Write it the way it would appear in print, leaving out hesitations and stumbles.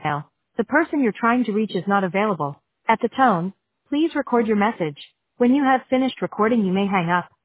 Now, the person you're trying to reach is not available. At the tone, please record your message. When you have finished recording, you may hang up.